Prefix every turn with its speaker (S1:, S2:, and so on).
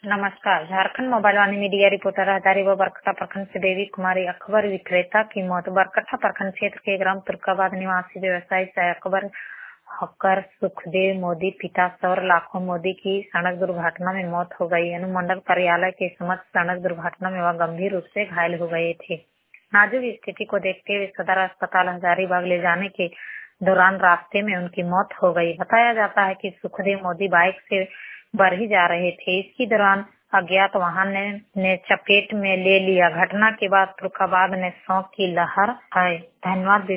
S1: नमस्कार। Jharkhand mobile Vani media reporter Hazaribagh Barkatta प्रखंड से देवी कुमारी अकबर विक्रेता की मौत। बरकट्टा प्रखंड क्षेत्र के ग्राम तुर्काबाद निवासी व्यवसायी से अकबर हकर सुखदेव मोदी पिता सौर लाखों मोदी की सड़क दुर्घटना में मौत हो गई। अनुमंडल कार्यालय के समक्ष सड़क दुर्घटना में वह गंभीर रूप से घायल हो गए थे। नाजुक स्थिति को देखते हुए सदर अस्पताल हजारीबाग ले जाने के दौरान रास्ते में उनकी मौत हो गई। बताया जाता है कि सुखदेव मोदी बाइक से बरही जा रहे थे। इसके दौरान अज्ञात वाहन ने चपेट में ले लिया। घटना के बाद तुर्काबाद में शोक की लहर है। धन्यवाद।